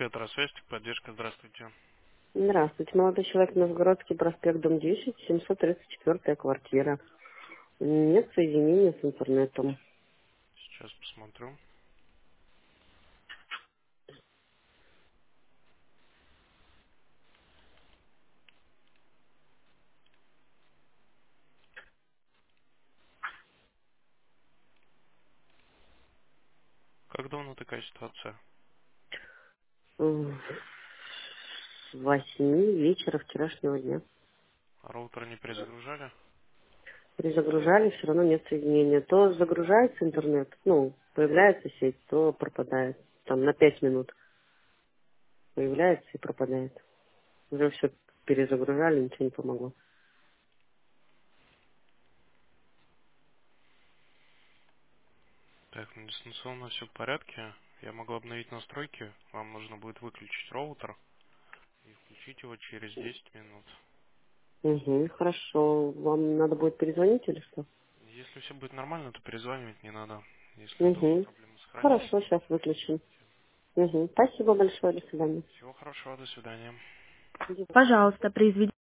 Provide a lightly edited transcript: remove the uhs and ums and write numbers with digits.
Петросвязь, поддержка, здравствуйте. Здравствуйте, молодой человек, Новгородский проспект, дом 10, 734 квартира. Нет соединения с интернетом. Сейчас посмотрю. Как давно такая ситуация? С 8 вечера вчерашнего дня. А роутер не перезагружали? Перезагружали, все равно нет соединения. То загружается интернет, появляется сеть, то пропадает. Там на 5 минут появляется и пропадает. Уже все перезагружали, ничего не помогло. Так, на дистанционно все в порядке. Я могу обновить настройки. Вам нужно будет выключить роутер и включить его через 10 минут. Угу, хорошо. Вам надо будет перезвонить или что? Если все будет нормально, то перезванивать не надо. Если вдруг Угу. проблемы сохранятся, Хорошо, то сейчас выключим. Угу. Спасибо большое, до свидания. всего хорошего, до свидания. Пожалуйста, произведите.